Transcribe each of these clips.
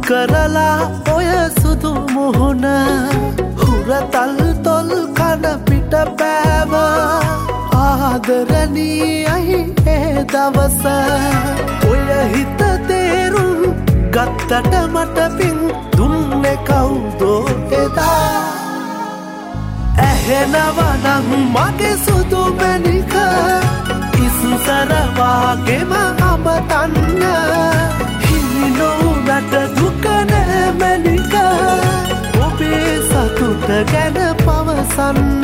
කරලා ඔය සුදු මුහුණ හුරතල් තොල් කන පිට පෑව ආදරණීයයි ඒ දවස ඔය හිත තේරුම් ගත්තට මට පින් දුන්නේ කවුදෝ එදා ඇහෙනවනම් මගේ සුදු මැණික ඉස්සර වාගේම අමතන්න හිමිනොවුනට දුක නෑ මැණික ඔබේ සතුට ගැන පවසන්න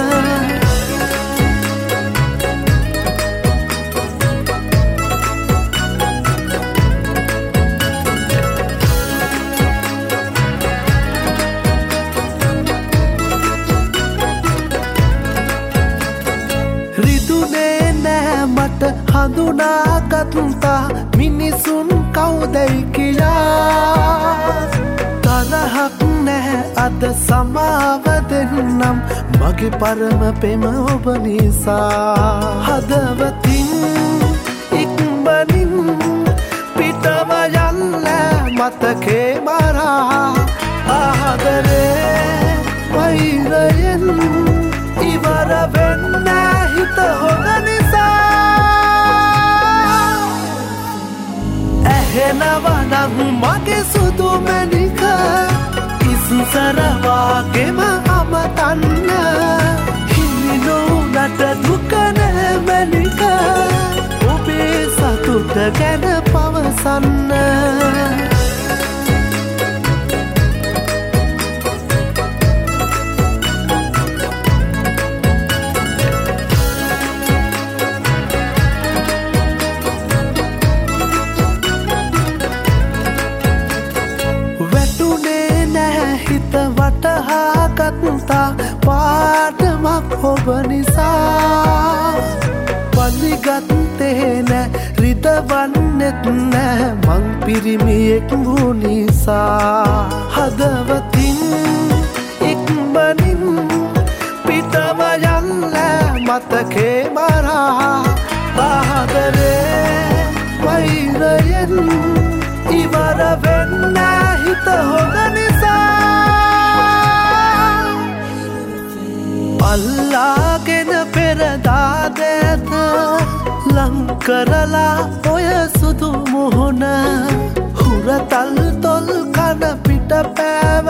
හඳුනාගත්තා මිනිසුන් කවුදැයි කියා තරහක් නැහැ අද සමාව දෙන්නම් මගේ පරම පෙම ඔබ නිසා හදවතින් ඉක්මනින් පිටව යන්න මතකේ මරා ආදරේ වෛරයෙන් ඉවර වෙන්න හිත හොඳ නිසා ඇහෙනවනම් මගේ සුදු මැණික ඉස්සර වාගේම අමතන්න හිමිනොවුනට දුක නෑ මැණික ඔබේ සතුට ගැන පවසන්න වටහාගත්තා පාටමක් ඔබ නිසා පලිගත්තේ නෑ රිදවන්නෙත් නෑ මං පිරිමියෙක් වූ නිසා හදවතින් ඉක්මනින් පිටව යන්න මතකේ මරා ආදරේ වෛරයෙන් ඉවර වෙන්න හිත හොඳ නිසා අල්ලාගෙන පෙරදාදෑත ලංකරලා ඔය සුදු මුහුණ හුරතල් තොල් කන පිට පෑව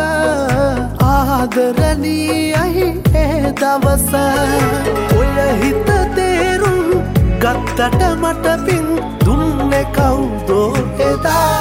ආදරණීයයි ඒ දවස ඔය හිත තේරුම් ගත්තට මට පින් දුන්නේ කවුදෝ එදා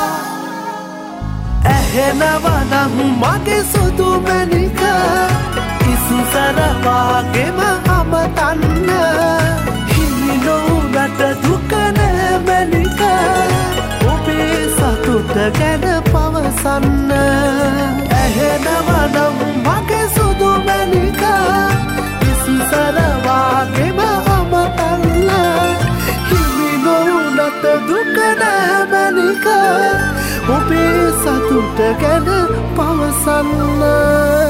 ඇහෙනවනම් මගේ සුදු මැණික ඉස්සර වාගේම අමතන්න හිමිනොවුනට දුක නෑ මැණික ඔබේ සතුට ගැන පවසන්න ඇහෙනවනම් මගේ සුදු මැණික ඉස්සර වාගේම අමතන්න හිමිනොවුනට දුක නෑ මැණික ඔබේ සතුට ගැන පවසන්න